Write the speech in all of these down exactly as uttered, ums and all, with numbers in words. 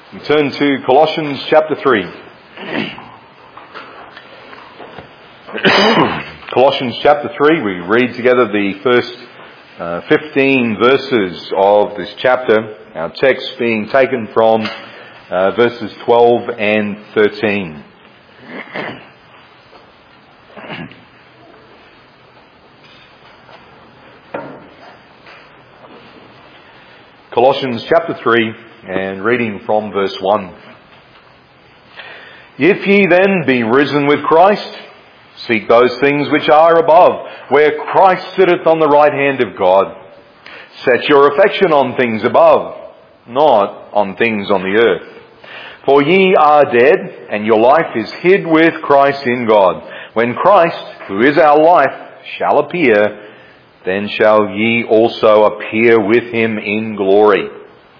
We turn to Colossians chapter three. Colossians chapter three, we read together the first uh, fifteen verses of this chapter. Our text being taken from uh, verses twelve and thirteen. Colossians chapter three, and reading from verse one. If ye then be risen with Christ, seek those things which are above, where Christ sitteth on the right hand of God. Set your affection on things above, not on things on the earth. For ye are dead, and your life is hid with Christ in God. When Christ, who is our life, shall appear, then shall ye also appear with him in glory.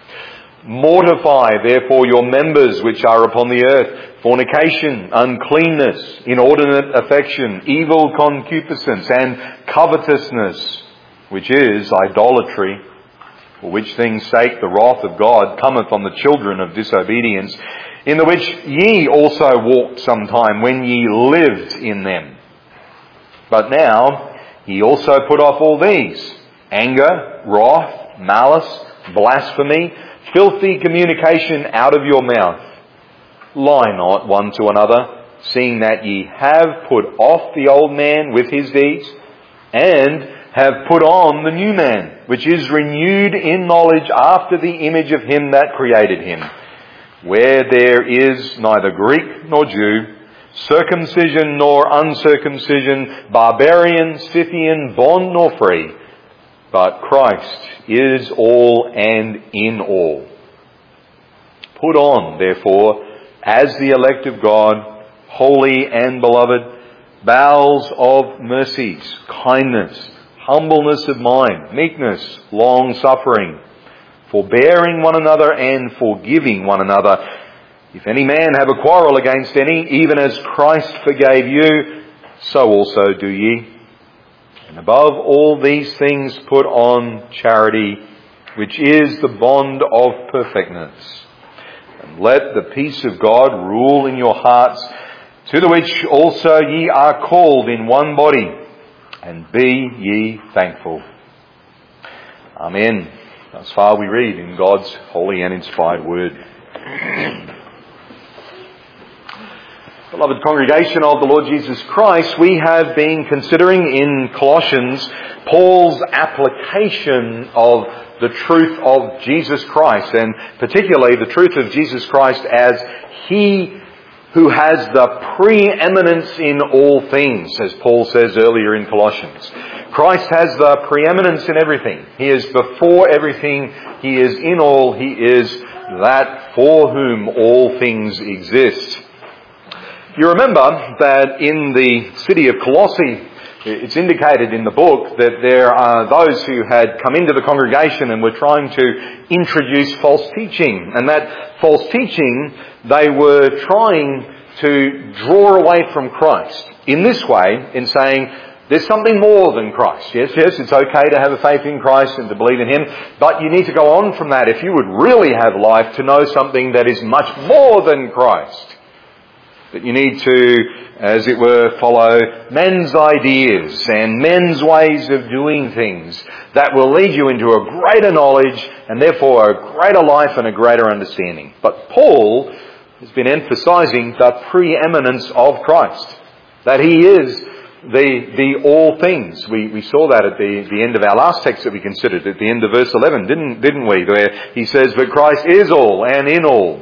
Mortify therefore your members which are upon the earth, fornication, uncleanness, inordinate affection, evil concupiscence, and covetousness, which is idolatry, for which things' sake the wrath of God cometh on the children of disobedience, in the which ye also walked sometime when ye lived in them. But now ye also put off all these: anger, wrath, malice, blasphemy, filthy communication out of your mouth. Lie not one to another, seeing that ye have put off the old man with his deeds, and have put on the new man, which is renewed in knowledge after the image of him that created him, where there is neither Greek nor Jew, circumcision nor uncircumcision, barbarian, Scythian, bond nor free, but Christ is all and in all. Put on, therefore, as the elect of God, holy and beloved, bowels of mercies, kindness, humbleness of mind, meekness, long-suffering, forbearing one another and forgiving one another. If any man have a quarrel against any, even as Christ forgave you, so also do ye. And above all these things put on charity, which is the bond of perfectness. And let the peace of God rule in your hearts, to the which also ye are called in one body, and be ye thankful. Amen. Thus far we read in God's holy and inspired word. Beloved congregation of the Lord Jesus Christ, we have been considering in Colossians Paul's application of the truth of Jesus Christ, and particularly the truth of Jesus Christ as He who has the preeminence in all things, as Paul says earlier in Colossians. Christ has the preeminence in everything. He is before everything. He is in all. He is that for whom all things exist. You remember that in the city of Colossae, it's indicated in the book that there are those who had come into the congregation and were trying to introduce false teaching. And that false teaching, they were trying to draw away from Christ in this way, in saying, there's something more than Christ. Yes, yes, it's okay to have a faith in Christ and to believe in Him, but you need to go on from that if you would really have life to know something that is much more than Christ. That you need to, as it were, follow men's ideas and men's ways of doing things that will lead you into a greater knowledge and therefore a greater life and a greater understanding. But Paul has been emphasizing the preeminence of Christ, that He is the the all things. We we saw that at the, the end of our last text that we considered, at the end of verse eleven, didn't didn't we? Where he says, but Christ is all and in all.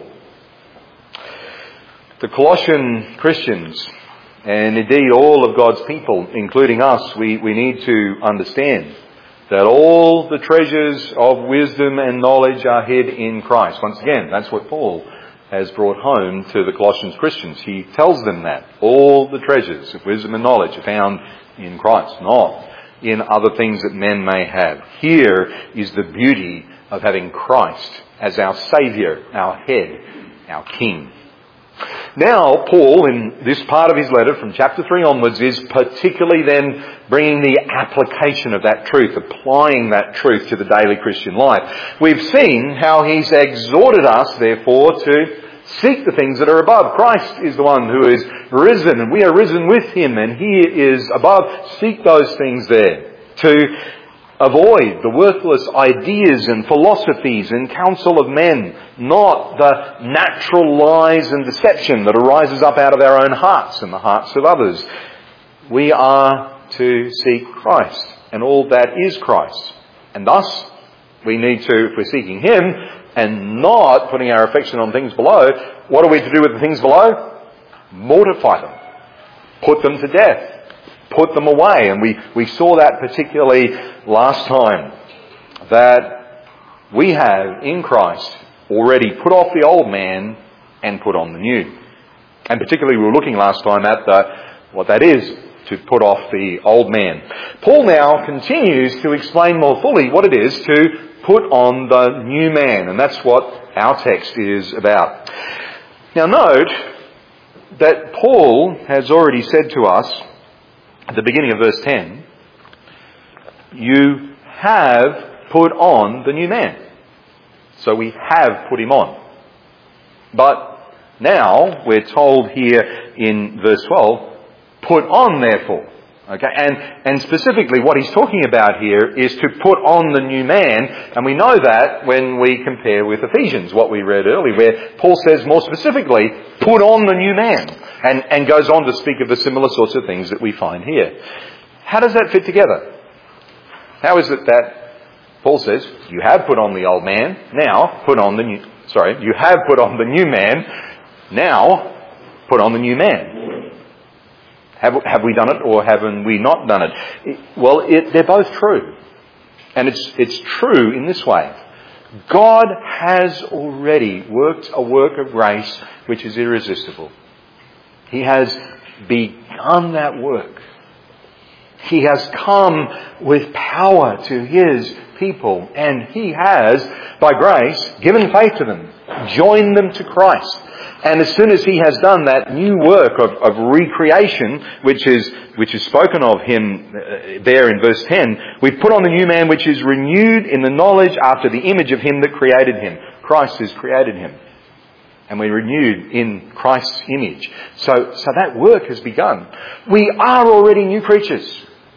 The Colossian Christians, and indeed all of God's people, including us, we, we need to understand that all the treasures of wisdom and knowledge are hid in Christ. Once again, that's what Paul has brought home to the Colossians Christians. He tells them that all the treasures of wisdom and knowledge are found in Christ, not in other things that men may have. Here is the beauty of having Christ as our Saviour, our head, our King. Now, Paul, in this part of his letter from chapter three onwards, is particularly then bringing the application of that truth, applying that truth to the daily Christian life. We've seen how he's exhorted us, therefore, to seek the things that are above. Christ is the one who is risen, and we are risen with him, and he is above. Seek those things there. To avoid the worthless ideas and philosophies and counsel of men, not the natural lies and deception that arises up out of our own hearts and the hearts of others. We are to seek Christ and all that is Christ. And thus, we need to, if we're seeking him and not putting our affection on things below, what are we to do with the things below? Mortify them. Put them to death. Put them away. And we, we saw that particularly last time, that we have in Christ already put off the old man and put on the new. And particularly we were looking last time at the, what that is, to put off the old man. Paul now continues to explain more fully what it is to put on the new man. And that's what our text is about. Now note that Paul has already said to us at the beginning of verse ten, you have put on the new man. So we have put him on. But now we're told here in verse twelve, put on therefore. Okay, and, and specifically what he's talking about here is to put on the new man, and we know that when we compare with Ephesians, what we read earlier, where Paul says more specifically, put on the new man, and, and goes on to speak of the similar sorts of things that we find here. How does that fit together? How is it that Paul says, you have put on the old man, now put on the new, sorry, you have put on the new man, now put on the new man. Have, have we done it or haven't we not done it? it well, it, they're both true. And it's, it's true in this way. God has already worked a work of grace which is irresistible. He has begun that work. He has come with power to his people, and he has, by grace, given faith to them, joined them to Christ. And as soon as he has done that new work of, of recreation, which is which is spoken of him uh, there in verse ten, we've put on the new man which is renewed in the knowledge after the image of him that created him. Christ has created him. And we're renewed in Christ's image. So, so that work has begun. We are already new creatures.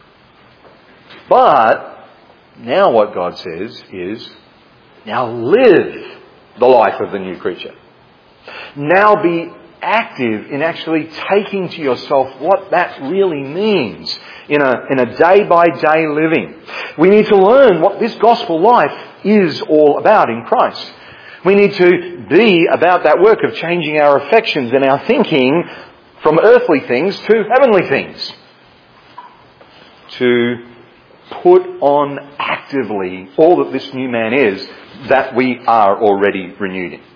But now what God says is, now live the life of the new creature. Now be active in actually taking to yourself what that really means in a, in a day-by-day living. We need to learn what this gospel life is all about in Christ. We need to be about that work of changing our affections and our thinking from earthly things to heavenly things. To put on actively all that this new man is that we are already renewed in.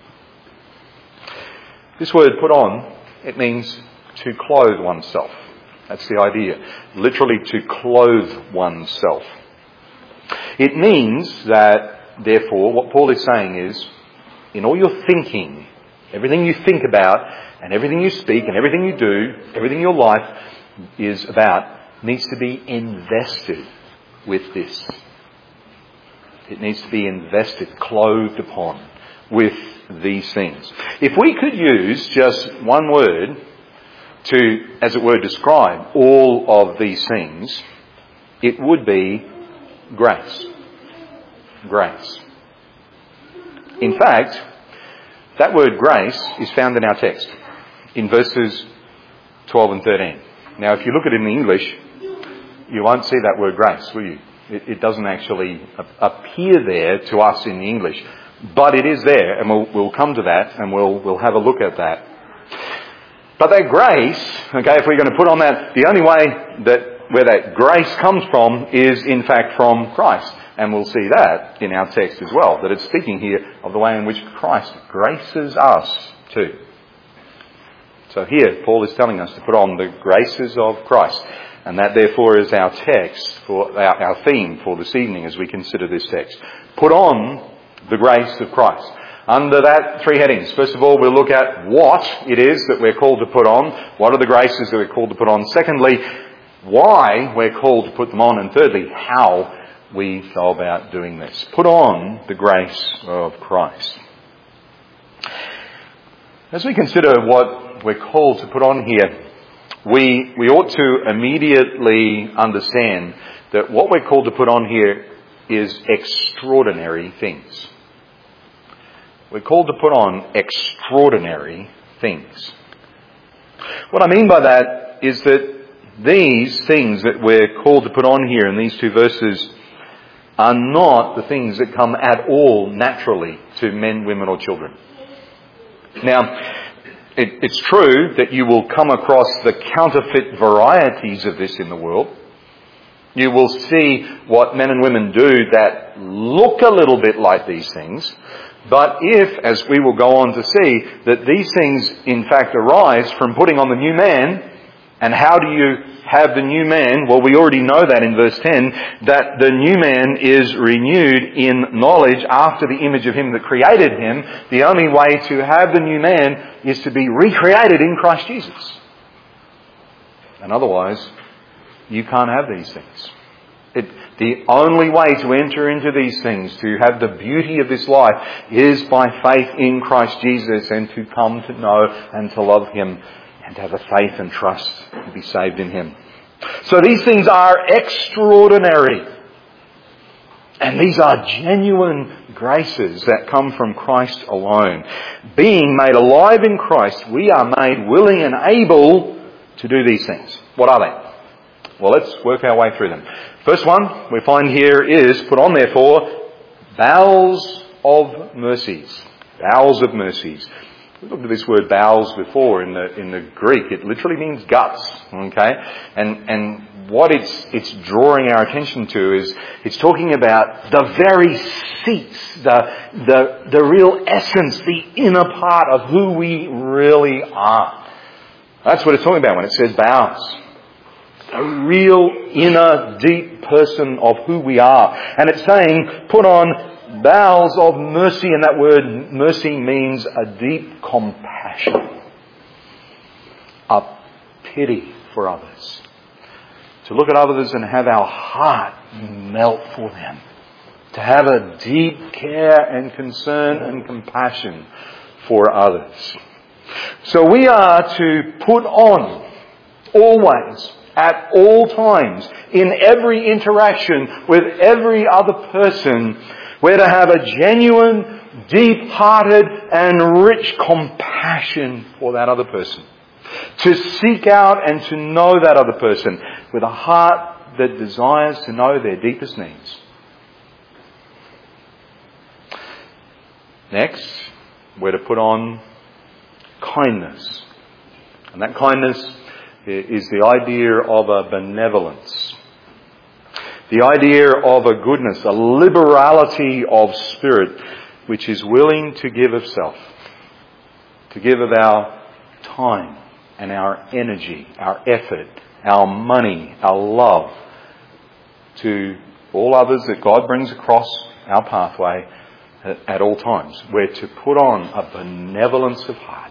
This word put on, it means to clothe oneself. That's the idea. Literally to clothe oneself. It means that, therefore, what Paul is saying is, in all your thinking, everything you think about, and everything you speak, and everything you do, everything your life is about, needs to be invested with this. It needs to be invested, clothed upon with these things. If we could use just one word to, as it were, describe all of these things, it would be grace. Grace. In fact, that word grace is found in our text, in verses twelve and thirteen. Now, if you look at it in the English, you won't see that word grace, will you? It, it doesn't actually appear there to us in the English. But it is there, and we'll, we'll come to that, and we'll, we'll have a look at that. But that grace, okay, if we're going to put on that, the only way that where that grace comes from is in fact from Christ. And we'll see that in our text as well, that it's speaking here of the way in which Christ graces us too. So here, Paul is telling us to put on the graces of Christ. And that therefore is our text, for our, our theme for this evening as we consider this text. Put on the grace of Christ. under that three headings. First of all, we'll look at what it is that we're called to put on. What are the graces that we're called to put on? Secondly, why we're called to put them on. And thirdly, how we go about doing this. Put on the grace of Christ. As we consider what we're called to put on here, we, we ought to immediately understand that what we're called to put on here is extraordinary things. We're called to put on extraordinary things. What I mean by that is that these things that we're called to put on here in these two verses are not the things that come at all naturally to men, women or children. Now, it, it's true that you will come across the counterfeit varieties of this in the world. You will see what men and women do that look a little bit like these things. But if, as we will go on to see, that these things in fact arise from putting on the new man, and how do you have the new man? Well, we already know that in verse ten, that the new man is renewed in knowledge after the image of him that created him. The only way to have the new man is to be recreated in Christ Jesus. And otherwise, you can't have these things. It, the only way to enter into these things, to have the beauty of this life, is by faith in Christ Jesus and to come to know and to love Him and to have a faith and trust to be saved in Him. So these things are extraordinary. And these are genuine graces that come from Christ alone. Being made alive in Christ, we are made willing and able to do these things. What are they? Well, let's work our way through them. First one we find here is, put on therefore, bowels of mercies. Bowels of mercies. We looked at this word bowels before in the in the Greek. It literally means guts. Okay? And and what it's it's drawing our attention to is it's talking about the very seats, the the the real essence, the inner part of who we really are. That's what it's talking about when it says bowels. A real inner deep person of who we are. And it's saying, put on bowels of mercy, and that word mercy means a deep compassion, a pity for others. To look at others and have our heart melt for them. To have a deep care and concern and compassion for others. So we are to put on always, at all times, in every interaction with every other person, we're to have a genuine, deep-hearted and rich compassion for that other person. To seek out and to know that other person with a heart that desires to know their deepest needs. Next, we're to put on kindness. And that kindness is the idea of a benevolence. The idea of a goodness, a liberality of spirit, which is willing to give of self. To give of our time and our energy, our effort, our money, our love to all others that God brings across our pathway at, at all times. We're to put on a benevolence of heart.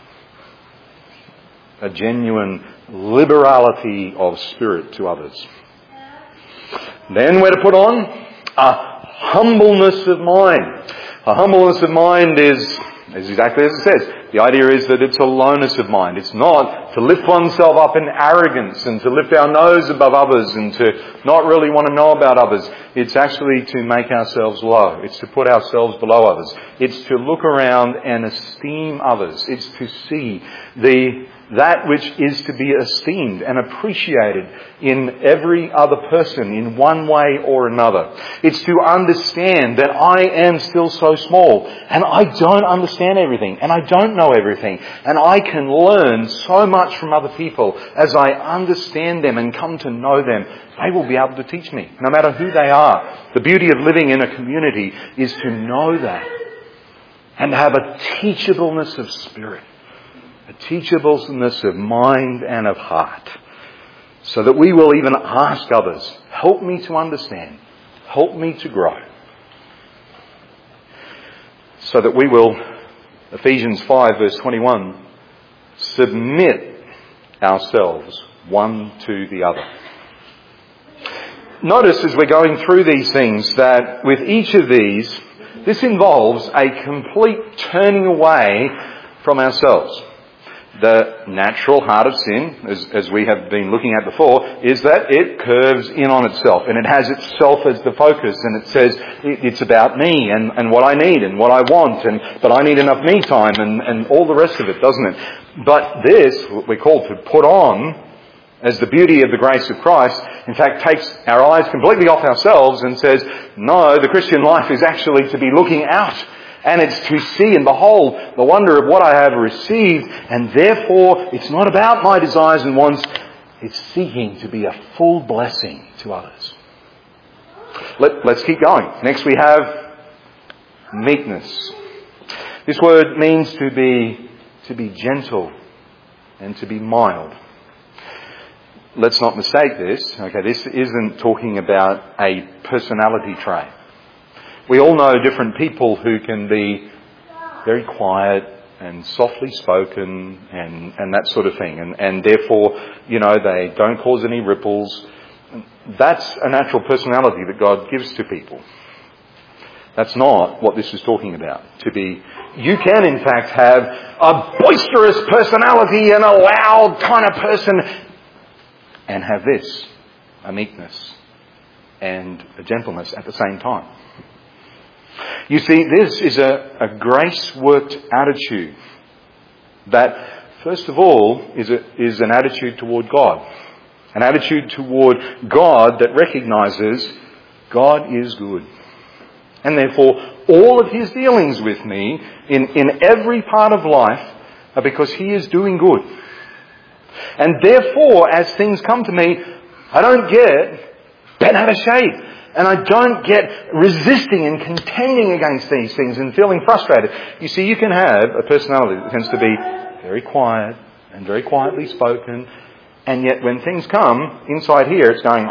A genuine liberality of spirit to others. Then we're to put on a humbleness of mind. A humbleness of mind is, is exactly as it says. The idea is that it's a lowness of mind. It's not to lift oneself up in arrogance and to lift our nose above others and to not really want to know about others. It's actually to make ourselves low. It's to put ourselves below others. It's to look around and esteem others. It's to see the that which is to be esteemed and appreciated in every other person in one way or another. It's to understand that I am still so small and I don't understand everything and I don't know everything, and I can learn so much from other people. As I understand them and come to know them, they will be able to teach me, no matter who they are. The beauty of living in a community is to know that and have a teachableness of spirit. A teachableness of mind and of heart. So that we will even ask others, help me to understand. Help me to grow. So that we will Ephesians five verse twenty-one, submit ourselves one to the other. Notice as we're going through these things that with each of these, this involves a complete turning away from ourselves. The natural heart of sin, as, as we have been looking at before, is that it curves in on itself and it has itself as the focus, and it says it, it's about me and, and what I need and what I want, and but I need enough me time and, and all the rest of it, doesn't it? But this, what we're called to put on as the beauty of the grace of Christ, in fact takes our eyes completely off ourselves and says, no, the Christian life is actually to be looking out. And it's to see and behold the wonder of what I have received. And therefore, it's not about my desires and wants. It's seeking to be a full blessing to others. Let, let's keep going. Next we have meekness. This word means to be, to be gentle and to be mild. Let's not mistake this. Okay, this isn't talking about a personality trait. We all know different people who can be very quiet and softly spoken and, and that sort of thing. And, and therefore, you know, they don't cause any ripples. That's a natural personality that God gives to people. That's not what this is talking about. To be, you can in fact have a boisterous personality and a loud kind of person and have this, a meekness and a gentleness at the same time. You see, this is a, a grace-worked attitude that, first of all, is, a, is an attitude toward God. An attitude toward God that recognises God is good. And therefore, all of His dealings with me in, in every part of life are because He is doing good. And therefore, as things come to me, I don't get bent out of shape. And I don't get resisting and contending against these things and feeling frustrated. You see, you can have a personality that tends to be very quiet and very quietly spoken. And yet when things come, inside here it's going...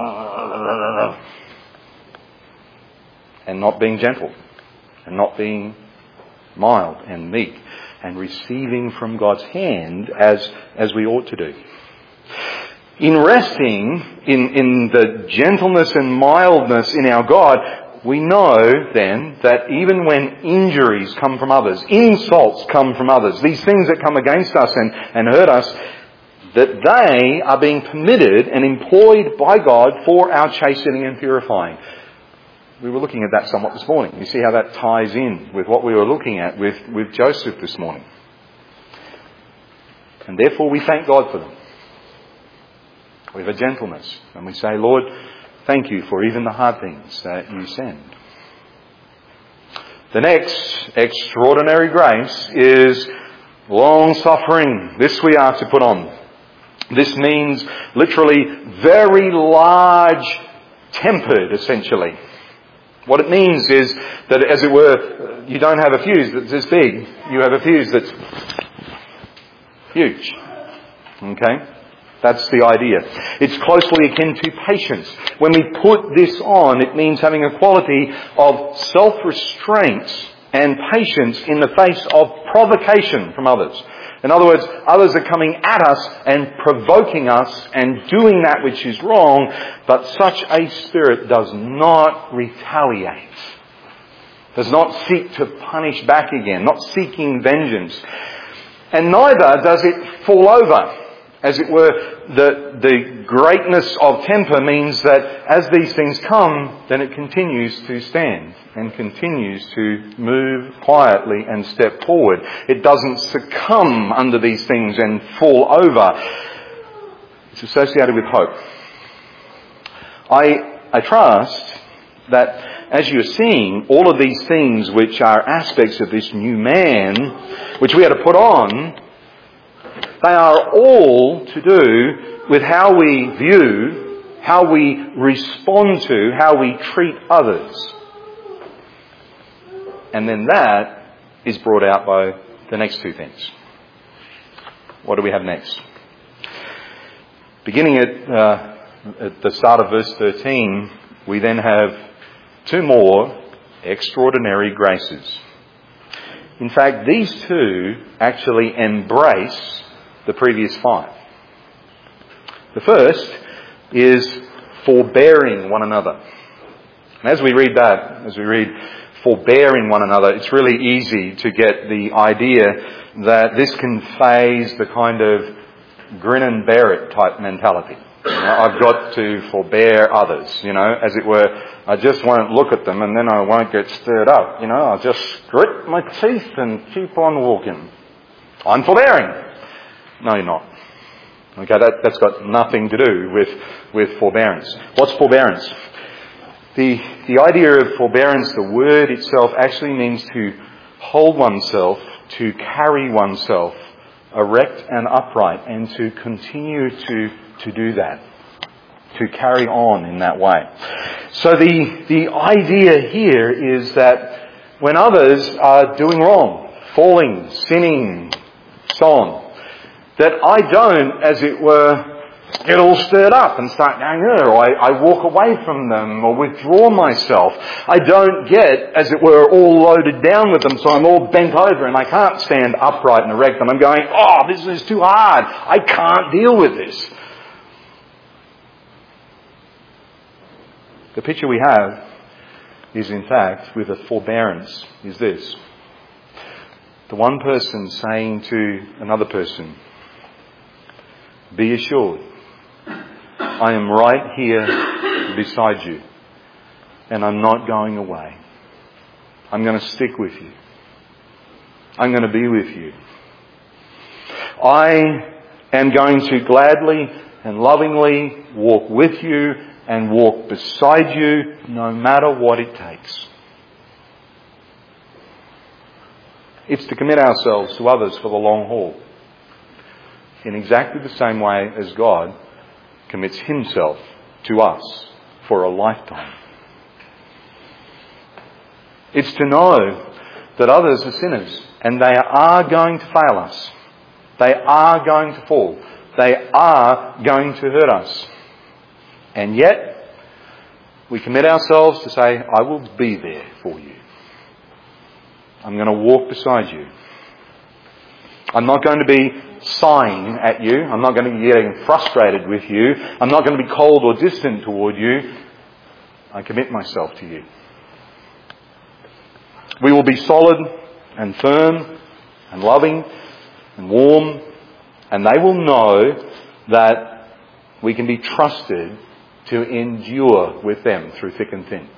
and not being gentle. And not being mild and meek. And receiving from God's hand as, as we ought to do. In resting in, in the gentleness and mildness in our God, we know then that even when injuries come from others, insults come from others, these things that come against us and, and hurt us, that they are being permitted and employed by God for our chastening and purifying. We were looking at that somewhat this morning. You see how that ties in with what we were looking at with, with Joseph this morning. And therefore we thank God for them. We have a gentleness. And we say, Lord, thank you for even the hard things that you send. The next extraordinary grace is long-suffering. This we are to put on. This means literally very large-tempered, essentially. What it means is that, as it were, you don't have a fuse that's this big. You have a fuse that's huge. Okay? That's the idea. It's closely akin to patience. When we put this on, it means having a quality of self-restraint and patience in the face of provocation from others. In other words, others are coming at us and provoking us and doing that which is wrong, but such a spirit does not retaliate. Does not seek to punish back again, not seeking vengeance. And neither does it fall over. As it were, the, the greatness of temper means that as these things come, then it continues to stand and continues to move quietly and step forward. It doesn't succumb under these things and fall over. It's associated with hope. I, I trust that as you're seeing all of these things which are aspects of this new man, which we are to put on, they are all to do with how we view, how we respond to, how we treat others. And then that is brought out by the next two things. What do we have next? Beginning at, uh, at the start of verse thirteen, we then have two more extraordinary graces. In fact, these two actually embrace the previous five. The first is forbearing one another. And as we read that, as we read forbearing one another, it's really easy to get the idea that this conveys the kind of grin and bear it type mentality. You know, I've got to forbear others, you know, as it were. I just won't look at them and then I won't get stirred up. You know, I'll just grit my teeth and keep on walking. I'm forbearing. No, you're not. Okay, that, that's got nothing to do with, with forbearance. What's forbearance? The, the idea of forbearance, the word itself actually means to hold oneself, to carry oneself erect and upright, and to continue to, to do that. To carry on in that way. So the, the idea here is that when others are doing wrong, falling, sinning, so on, that I don't, as it were, get all stirred up and start going, oh, or I, I walk away from them or withdraw myself. I don't get, as it were, all loaded down with them, so I'm all bent over and I can't stand upright and erect and I'm going, oh, this is too hard. I can't deal with this. The picture we have is, in fact, with a forbearance, is this. The one person saying to another person, be assured, I am right here beside you, and I'm not going away. I'm going to stick with you. I'm going to be with you. I am going to gladly and lovingly walk with you and walk beside you no matter what it takes. It's to commit ourselves to others for the long haul in exactly the same way as God commits himself to us for a lifetime. It's to know that others are sinners and they are going to fail us. They are going to fall. They are going to hurt us. And yet, we commit ourselves to say, I will be there for you. I'm going to walk beside you. I'm not going to be sighing at you. I'm not going to be getting frustrated with you. I'm not going to be cold or distant toward you. I commit myself to you. We will be solid and firm and loving and warm, and they will know that we can be trusted to endure with them through thick and thin.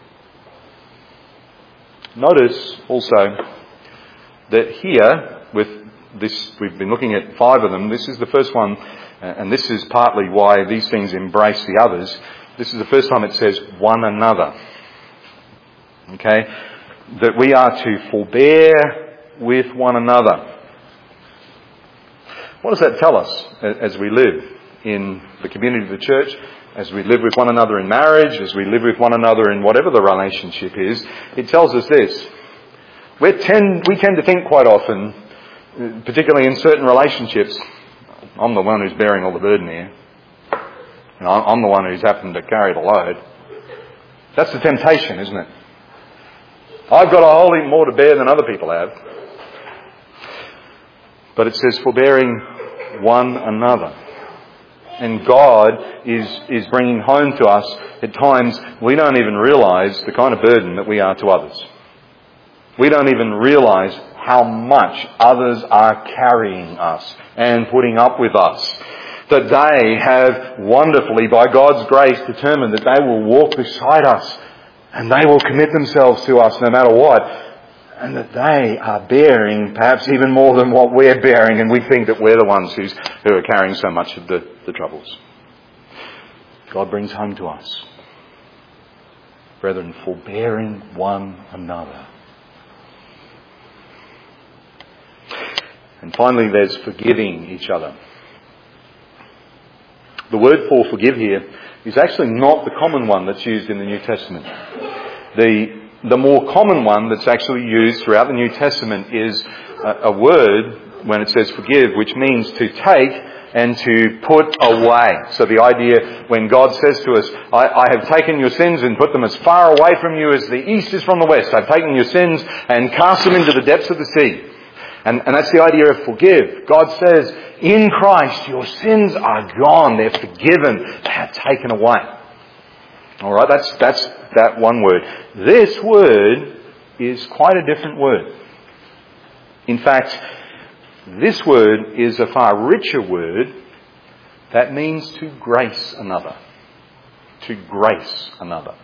Notice also that here, with this, we've been looking at five of them. This is the first one, and this is partly why these things embrace the others. This is the first time it says one another. Okay? That we are to forbear with one another. What does that tell us as we live in the community of the church, as we live with one another in marriage, as we live with one another in whatever the relationship is? It tells us this. We tend, we tend to think quite often, particularly in certain relationships, I'm the one who's bearing all the burden here. You know, I'm the one who's happened to carry the load. That's the temptation, isn't it? I've got a whole heap more to bear than other people have. But it says forbearing one another. And God is, is bringing home to us at times we don't even realise the kind of burden that we are to others. We don't even realise how much others are carrying us and putting up with us. That they have wonderfully, by God's grace, determined that they will walk beside us and they will commit themselves to us no matter what. And that they are bearing perhaps even more than what we're bearing, and we think that we're the ones who's, who are carrying so much of the, the troubles. God brings home to us, brethren, forbearing one another. And finally, there's forgiving each other. The word for forgive here is actually not the common one that's used in the New Testament. The The more common one that's actually used throughout the New Testament is a, a word, when it says forgive, which means to take and to put away. So the idea when God says to us, I, I have taken your sins and put them as far away from you as the east is from the west. I've taken your sins and cast them into the depths of the sea. And, and that's the idea of forgive. God says, in Christ, your sins are gone. They're forgiven. They are taken away. Alright, that's, that's that one word. This word is quite a different word. In fact, this word is a far richer word that means to grace another. To grace another.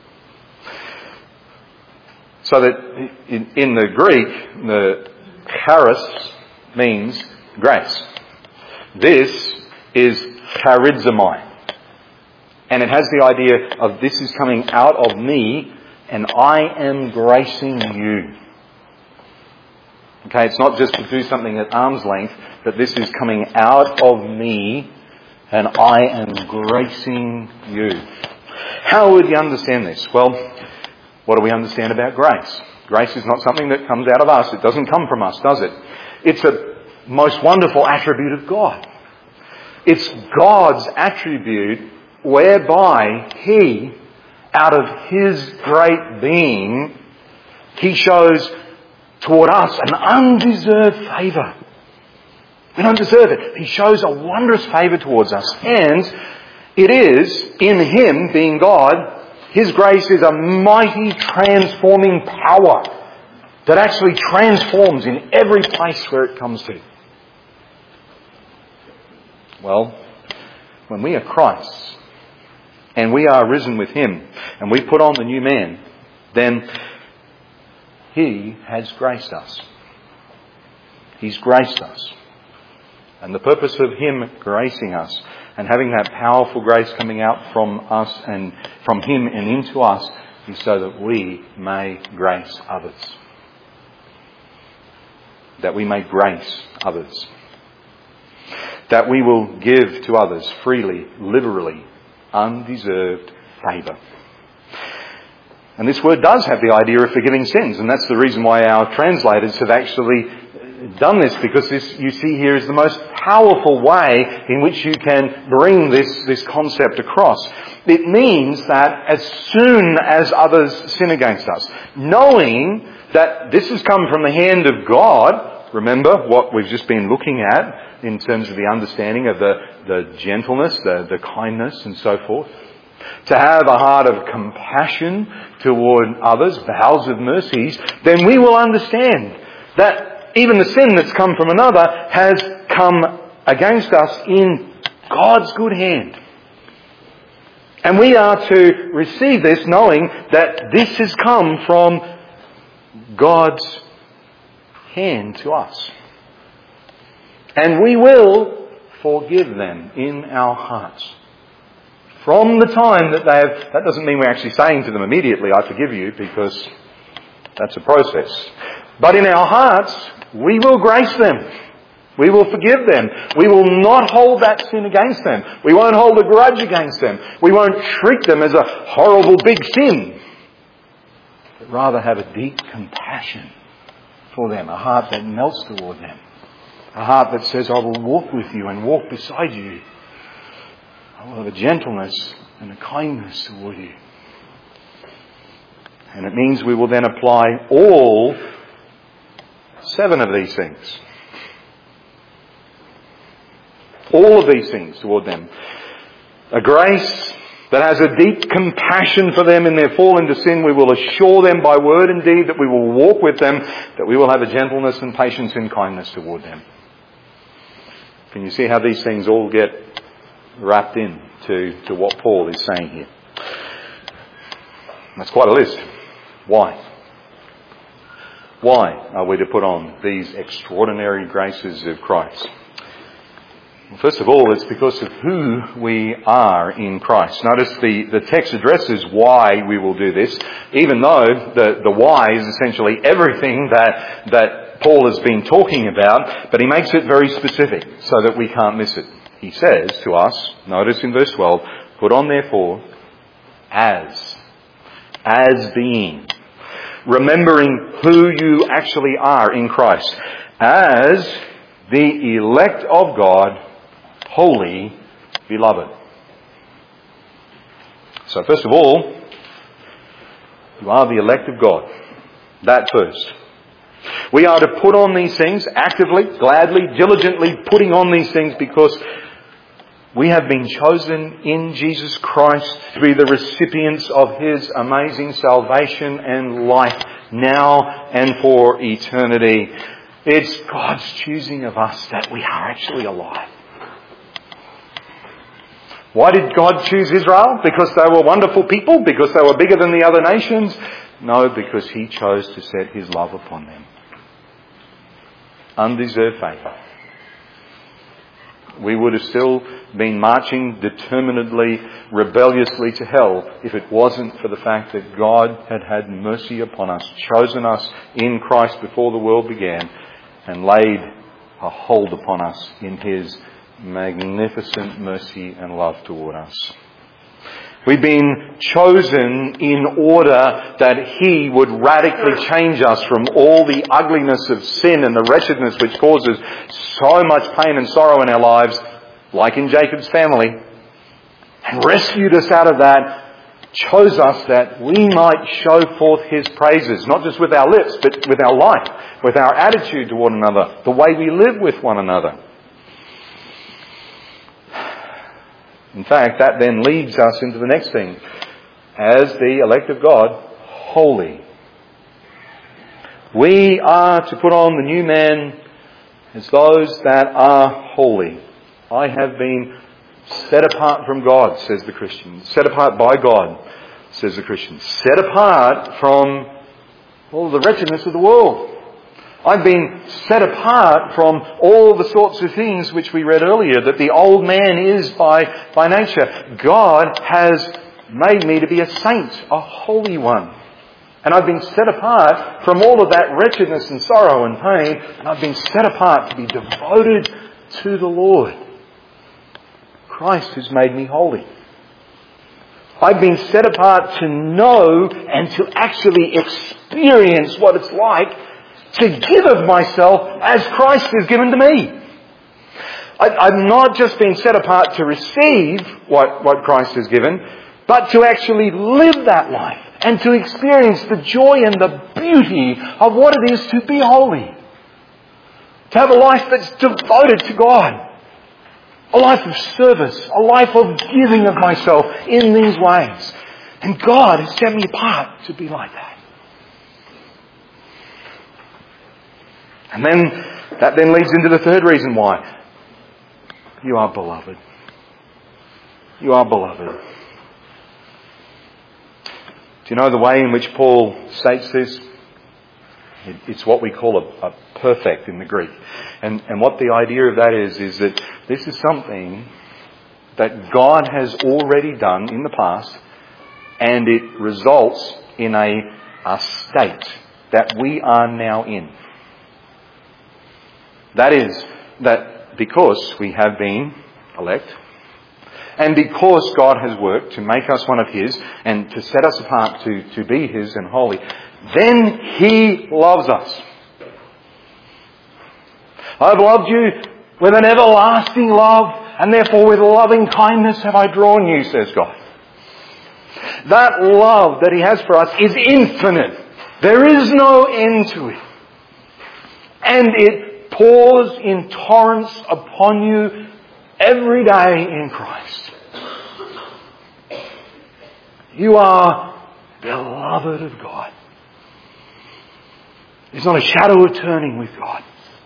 So that in, in the Greek, the charis means grace. This is charizomai. And it has the idea of this is coming out of me and I am gracing you. Okay, it's not just to do something at arm's length, but this is coming out of me and I am gracing you. How would you understand this? Well, what do we understand about grace? Grace is not something that comes out of us. It doesn't come from us, does it? It's a most wonderful attribute of God. It's God's attribute whereby He, out of His great being, He shows toward us an undeserved favour. We don't deserve it. He shows a wondrous favour towards us. And it is, in Him, being God, His grace is a mighty transforming power that actually transforms in every place where it comes to. Well, when we are Christ's, and we are risen with Him, and we put on the new man, then He has graced us. He's graced us. And the purpose of Him gracing us and having that powerful grace coming out from us and from Him and into us is so that we may grace others. That we may grace others. That we will give to others freely, liberally, undeserved favour. And this word does have the idea of forgiving sins, and that's the reason why our translators have actually done this, because this, you see here, is the most powerful way in which you can bring this, this concept across. It means that as soon as others sin against us, knowing that this has come from the hand of God, remember what we've just been looking at in terms of the understanding of the, the gentleness, the, the kindness and so forth. To have a heart of compassion toward others, bowels of mercies, then we will understand that even the sin that's come from another has come against us in God's good hand. And we are to receive this knowing that this has come from God's hand to us. And we will forgive them in our hearts. From the time that they have... That doesn't mean we're actually saying to them immediately, I forgive you, because that's a process. But in our hearts, we will grace them. We will forgive them. We will not hold that sin against them. We won't hold a grudge against them. We won't treat them as a horrible big sin. But rather have a deep compassion for them. A heart that melts toward them. A heart that says, I will walk with you and walk beside you. I will have a gentleness and a kindness toward you. And it means we will then apply all seven of these things. All of these things toward them. A grace that has a deep compassion for them in their fall into sin. We will assure them by word and deed that we will walk with them, that we will have a gentleness and patience and kindness toward them. Can you see how these things all get wrapped in to, to what Paul is saying here? That's quite a list. Why? Why are we to put on these extraordinary graces of Christ? Well, first of all, it's because of who we are in Christ. Notice the, the text addresses why we will do this, even though the, the why is essentially everything that, that Paul has been talking about, but he makes it very specific so that we can't miss it. He says to us, notice in verse twelve, put on therefore as, as being, remembering who you actually are in Christ, as the elect of God, holy, beloved. So first of all, you are the elect of God. That first. We are to put on these things actively, gladly, diligently putting on these things because we have been chosen in Jesus Christ to be the recipients of His amazing salvation and life now and for eternity. It's God's choosing of us that we are actually alive. Why did God choose Israel? Because they were wonderful people? Because they were bigger than the other nations? No, because He chose to set His love upon them. Undeserved favour. We would have still been marching determinedly, rebelliously to hell if it wasn't for the fact that God had had mercy upon us, chosen us in Christ before the world began, and laid a hold upon us in His magnificent mercy and love toward us. We've been chosen in order that He would radically change us from all the ugliness of sin and the wretchedness which causes so much pain and sorrow in our lives, like in Jacob's family, and rescued us out of that, chose us that we might show forth His praises, not just with our lips, but with our life, with our attitude to one another, the way we live with one another. In fact, that then leads us into the next thing. As the elect of God, holy. We are to put on the new man as those that are holy. I have been set apart from God, says the Christian. Set apart by God, says the Christian. Set apart from all the wretchedness of the world. I've been set apart from all the sorts of things which we read earlier, that the old man is by, by nature. God has made me to be a saint, a holy one. And I've been set apart from all of that wretchedness and sorrow and pain, and I've been set apart to be devoted to the Lord. Christ has made me holy. I've been set apart to know and to actually experience what it's like to give of myself as Christ has given to me. I, I've not just been set apart to receive what, what Christ has given, but to actually live that life and to experience the joy and the beauty of what it is to be holy. To have a life that's devoted to God. A life of service. A life of giving of myself in these ways. And God has set me apart to be like that. And then, that then leads into the third reason why. You are beloved. You are beloved. Do you know the way in which Paul states this? It's what we call a, a perfect in the Greek. And, and what the idea of that is, is that this is something that God has already done in the past, and it results in a, a state that we are now in. That is, that because we have been elect, and because God has worked to make us one of His, and to set us apart to, to be His and holy, then He loves us. I've loved you with an everlasting love, and therefore with loving kindness have I drawn you, says God. That love that He has for us is infinite. There is no end to it. And it pours in torrents upon you every day in Christ. You are beloved of God. There's not a shadow of turning with God.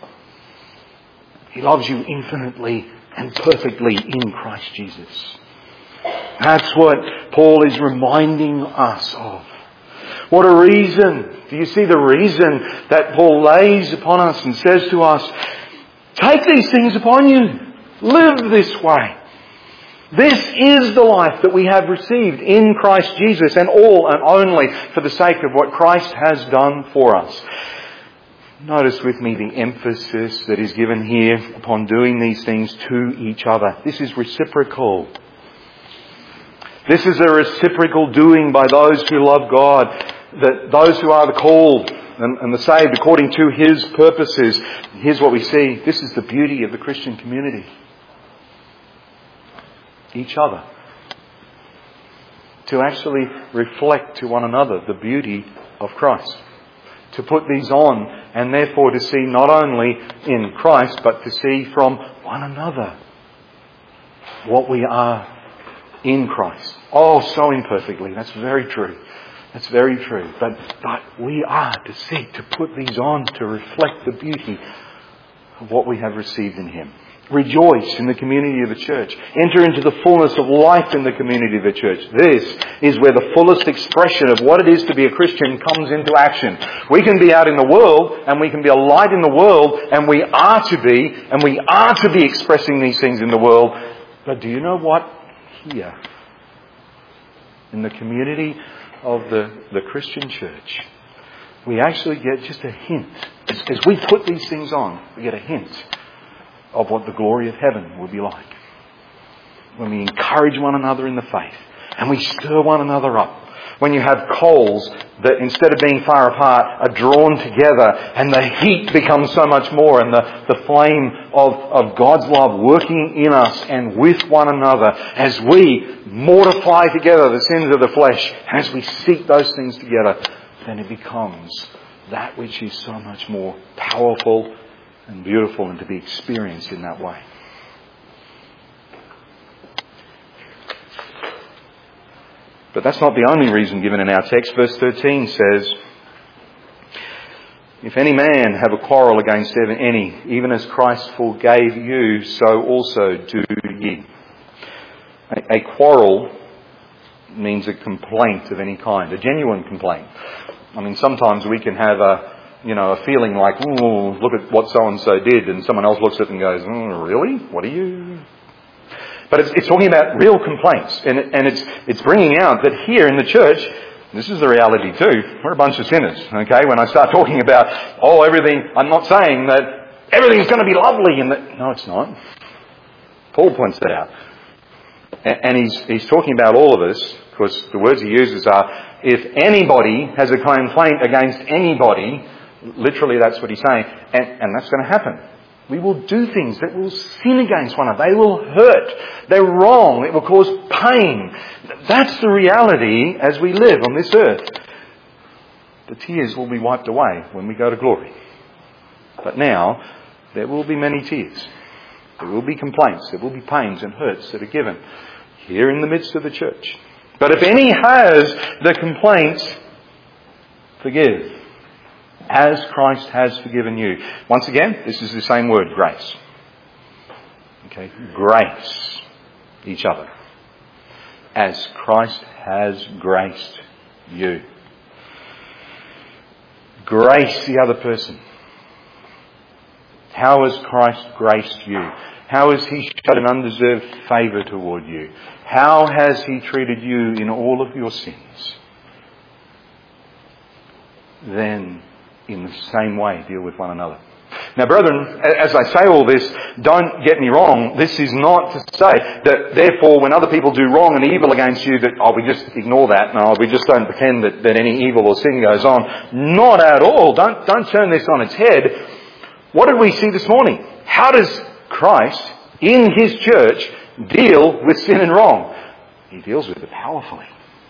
He loves you infinitely and perfectly in Christ Jesus. That's what Paul is reminding us of. What a reason. Do you see the reason that Paul lays upon us and says to us, take these things upon you. Live this way. This is the life that we have received in Christ Jesus, and all and only for the sake of what Christ has done for us. Notice with me the emphasis that is given here upon doing these things to each other. This is reciprocal. This is a reciprocal doing by those who love God. That those who are the called and, and the saved according to His purposes. Here's what we see. This is the beauty of the Christian community. Each other. To actually reflect to one another the beauty of Christ. to put these on, and therefore to see not only in Christ, but to see from one another what we are in Christ. Oh, so imperfectly. That's very true. That's very true. But, but we are to seek to put these on to reflect the beauty of what we have received in Him. Rejoice in the community of the church. Enter into the fullness of life in the community of the church. This is where the fullest expression of what it is to be a Christian comes into action. We can be out in the world, and we can be a light in the world, and we are to be, and we are to be expressing these things in the world. But do you know what? Here, in the community of the, the Christian church, we actually get just a hint. As, as we put these things on, we get a hint of what the glory of heaven will be like. When we encourage one another in the faith, and we stir one another up. When you have coals that instead of being far apart are drawn together, and the heat becomes so much more, and the, the flame of, of God's love working in us and with one another as we mortify together the sins of the flesh, and as we seek those things together, then it becomes that which is so much more powerful and beautiful, and to be experienced in that way. But that's not the only reason given in our text. Verse thirteen says, "If any man have a quarrel against any, even as Christ forgave you, so also do ye." A, a quarrel means a complaint of any kind, a genuine complaint. I mean, sometimes we can have a, you know, a feeling like, "Oh, look at what so-and-so did," and someone else looks at it and goes, "Oh, really? What are you..." But it's, it's talking about real complaints, and, it, and it's it's bringing out that here in the church, this is the reality too, we're a bunch of sinners, okay? When I start talking about, oh, everything, I'm not saying that everything's going to be lovely, and that, no, it's not. Paul points that out. And, and he's, he's talking about all of us, because the words he uses are, if anybody has a complaint against anybody, literally that's what he's saying, and, and that's going to happen. We will do things that will sin against one another. They will hurt. They're wrong. It will cause pain. That's the reality as we live on this earth. The tears will be wiped away when we go to glory. But now, there will be many tears. There will be complaints. There will be pains and hurts that are given here in the midst of the church. But if any has the complaints, forgive, as Christ has forgiven you. Once again, this is the same word, grace. Okay, grace each other. As Christ has graced you. Grace the other person. How has Christ graced you? How has He shown an undeserved favour toward you? How has He treated you in all of your sins? Then, in the same way, deal with one another. Now, brethren, as I say all this, don't get me wrong. This is not to say that, therefore, when other people do wrong and evil against you, that, oh, we just ignore that. No, we just don't pretend that, that any evil or sin goes on. Not at all. Don't, don't turn this on its head. What did we see this morning? How does Christ, in His church, deal with sin and wrong? He deals with it powerfully.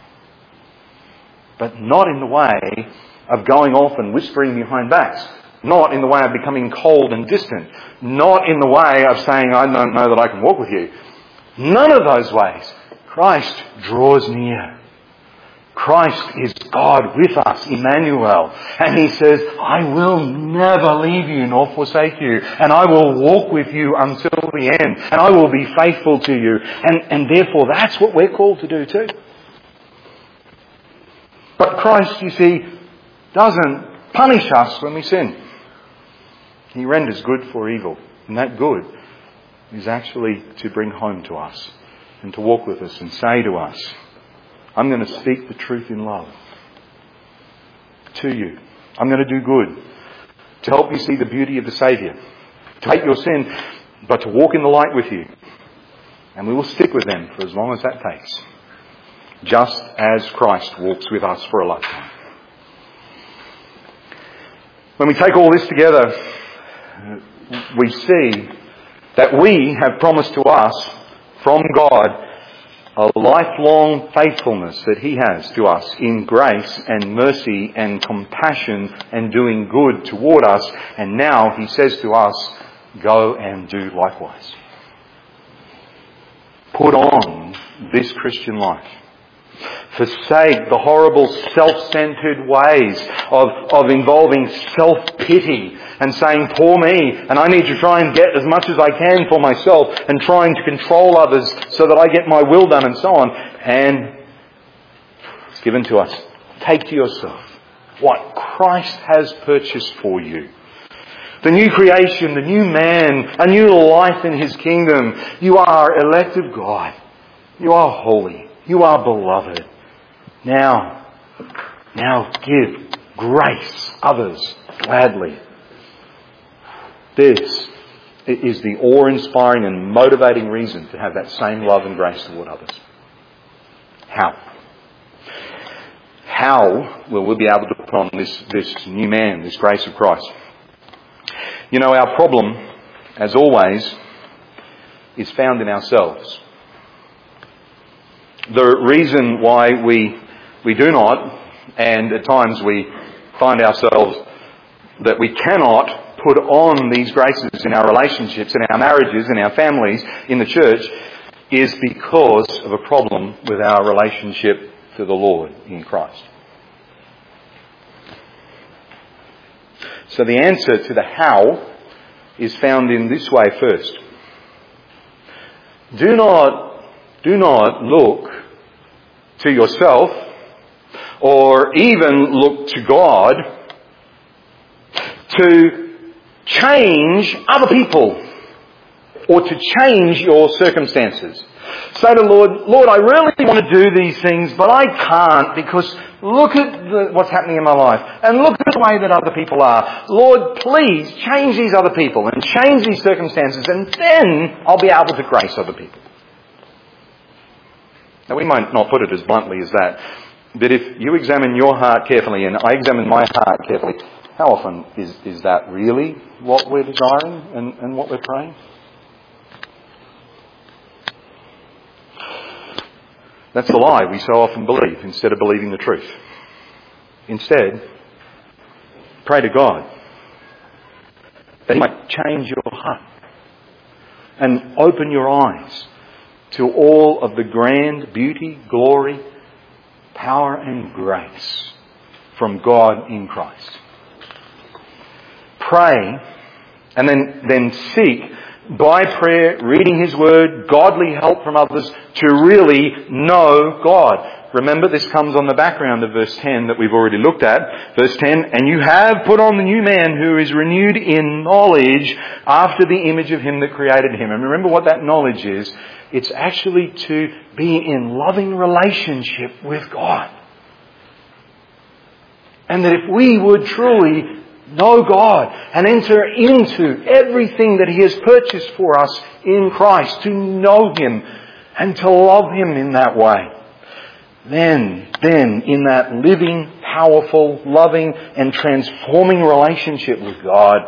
But not in the way of going off and whispering behind backs. Not in the way of becoming cold and distant. Not in the way of saying, I don't know that I can walk with you. None of those ways. Christ draws near. Christ is God with us, Emmanuel. And He says, I will never leave you nor forsake you. And I will walk with you until the end. And I will be faithful to you. And, and therefore, that's what we're called to do too. But Christ, you see, doesn't punish us when we sin. He renders good for evil. And that good is actually to bring home to us and to walk with us and say to us, I'm going to speak the truth in love to you. I'm going to do good to help you see the beauty of the Saviour, to hate your sin, but to walk in the light with you. And we will stick with them for as long as that takes, just as Christ walks with us for a lifetime. When we take all this together, we see that we have promised to us from God a lifelong faithfulness that He has to us in grace and mercy and compassion and doing good toward us. And now He says to us, go and do likewise. Put on this Christian life. Forsake the horrible self-centered ways of, of involving self-pity and saying, poor me, and I need to try and get as much as I can for myself and trying to control others so that I get my will done and so on. And it's given to us. Take to yourself what Christ has purchased for you. The new creation, the new man, a new life in His kingdom. You are elect of God. You are holy. You are beloved. Now, now give grace others gladly. This is the awe-inspiring and motivating reason to have that same love and grace toward others. How? How will we be able to put on this, this new man, this grace of Christ? You know, our problem, as always, is found in ourselves. The reason why we we do not, and at times we find ourselves that we cannot put on these graces in our relationships, in our marriages, in our families, in the church, is because of a problem with our relationship to the Lord in Christ. So the answer to the how is found in this way first. Do not, do not look to yourself or even look to God to change other people or to change your circumstances. Say to the Lord, Lord, I really want to do these things, but I can't because look at the, what's happening in my life and look at the way that other people are. Lord, please change these other people and change these circumstances, and then I'll be able to grace other people. Now, we might not put it as bluntly as that, but if you examine your heart carefully and I examine my heart carefully, how often is, is that really what we're desiring and, and what we're praying? That's the lie we so often believe instead of believing the truth. Instead, pray to God that He might change your heart and open your eyes to all of the grand beauty, glory, power and grace from God in Christ. Pray and then, then seek by prayer, reading His Word, godly help from others to really know God. Remember, this comes on the background of verse ten that we've already looked at. Verse ten, and you have put on the new man who is renewed in knowledge after the image of Him that created him. And remember what that knowledge is. It's actually to be in loving relationship with God. And that if we would truly know God and enter into everything that He has purchased for us in Christ, to know Him and to love Him in that way, then, then in that living, powerful, loving and transforming relationship with God,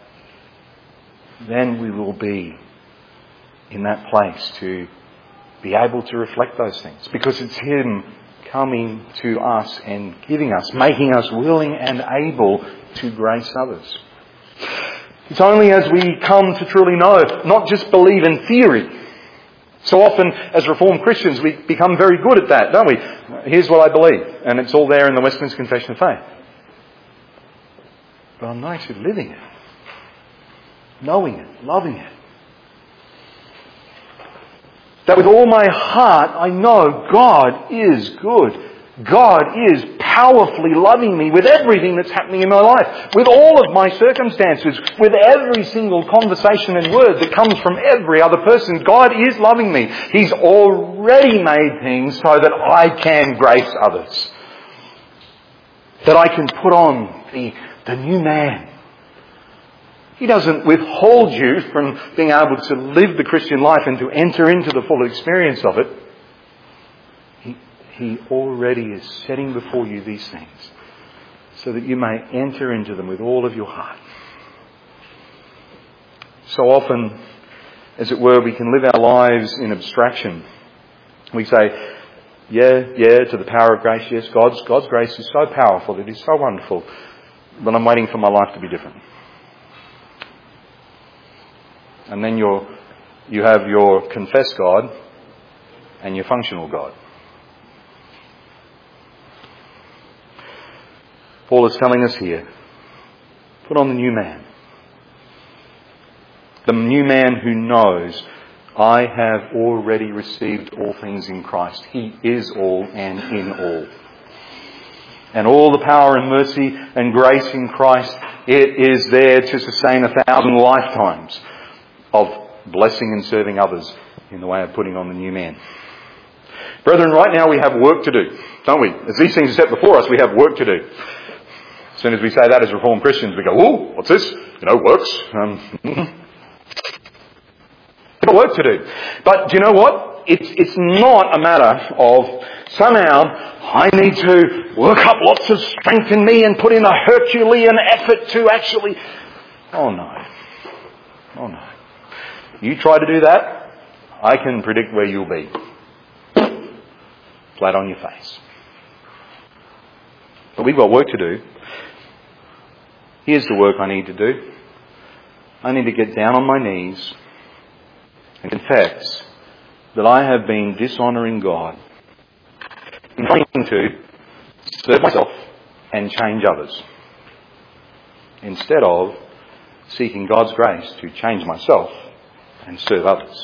then we will be in that place to be able to reflect those things, because it's Him coming to us and giving us, making us willing and able to grace others. It's only as we come to truly know, not just believe in theory. So often as Reformed Christians we become very good at that, don't we? Here's what I believe, and it's all there in the Westminster Confession of Faith. But I'm not actually living it, knowing it, loving it. That with all my heart I know God is good. God is powerfully loving me with everything that's happening in my life, with all of my circumstances, with every single conversation and word that comes from every other person. God is loving me. He's already made things so that I can grace others. That I can put on the, the new man. He doesn't withhold you from being able to live the Christian life and to enter into the full experience of it. He, he already is setting before you these things so that you may enter into them with all of your heart. So often, as it were, we can live our lives in abstraction We say, yeah, yeah, to the power of grace, yes, God's, God's grace is so powerful, it is so wonderful, but I'm waiting for my life to be different. And then you're, you have your confess God and your functional God. Paul is telling us here, put on the new man. The new man who knows, I have already received all things in Christ. He is all and in all. And all the power and mercy and grace in Christ, it is there to sustain a thousand lifetimes of blessing and serving others in the way of putting on the new man. Brethren, right now we have work to do, don't we? As these things are set before us, we have work to do. As soon as we say that as Reformed Christians, we go, oh, what's this? You know, works. Um, we've got work to do. But do you know what? It's, it's not a matter of somehow I need to work up lots of strength in me and put in a Herculean effort to actually... Oh no. Oh no. You try to do that, I can predict where you'll be. Flat on your face. But we've got work to do. Here's the work I need to do. I need to get down on my knees and confess that I have been dishonouring God in trying to serve myself and change others, instead of seeking God's grace to change myself and serve others.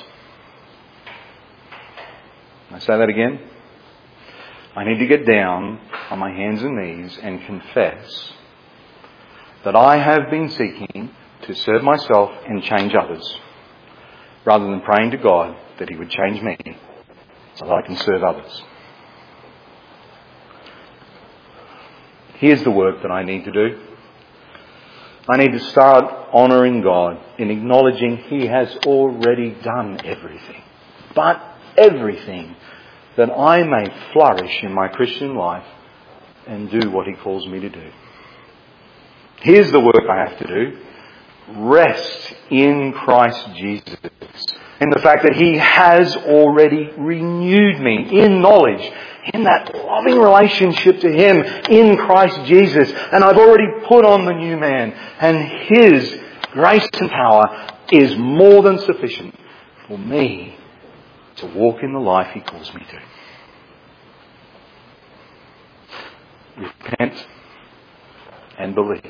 I say that again. I need to get down on my hands and knees and confess that I have been seeking to serve myself and change others, rather than praying to God that He would change me so that I can serve others. Here's the work that I need to do. I need to start honouring God in acknowledging He has already done everything, but everything, that I may flourish in my Christian life and do what He calls me to do. Here's the work I have to do. Rest in Christ Jesus. In the fact that He has already renewed me in knowledge, in that loving relationship to Him in Christ Jesus. And I've already put on the new man. And His grace and power is more than sufficient for me to walk in the life He calls me to. Repent and believe.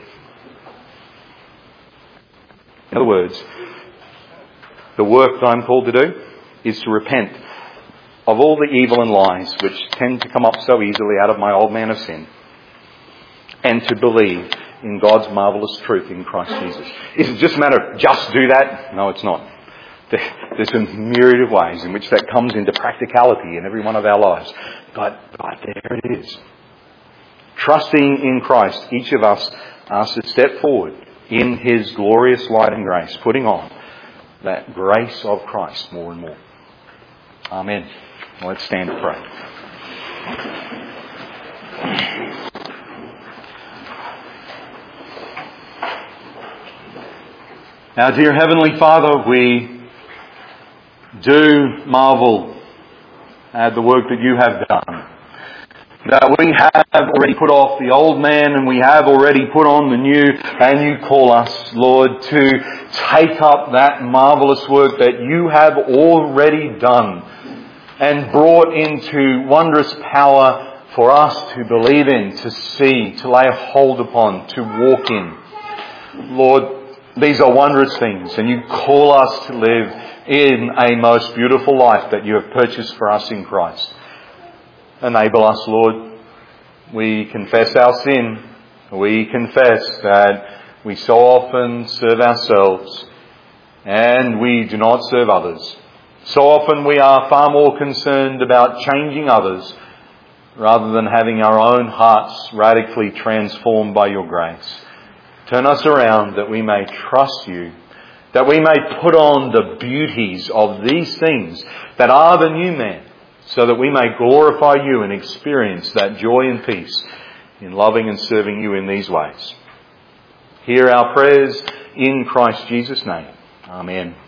In other words, the work that I'm called to do is to repent of all the evil and lies which tend to come up so easily out of my old man of sin, and to believe in God's marvellous truth in Christ Jesus. Is it just a matter of just do that? No, it's not. There's a myriad of ways in which that comes into practicality in every one of our lives. But, but there it is. Trusting in Christ, each of us asks to step forward in His glorious light and grace, putting on that grace of Christ more and more. Amen. Well, let's stand and pray. Our dear Heavenly Father, we do marvel at the work that You have done. That we have already put off the old man and we have already put on the new, and You call us, Lord, to take up that marvellous work that You have already done and brought into wondrous power for us to believe in, to see, to lay hold upon, to walk in. Lord, these are wondrous things, and You call us to live in a most beautiful life that You have purchased for us in Christ. Enable us, Lord. We confess our sin. We confess that we so often serve ourselves and we do not serve others. So often we are far more concerned about changing others rather than having our own hearts radically transformed by Your grace. Turn us around that we may trust You, that we may put on the beauties of these things that are the new man, so that we may glorify You and experience that joy and peace in loving and serving You in these ways. Hear our prayers in Christ Jesus' name. Amen.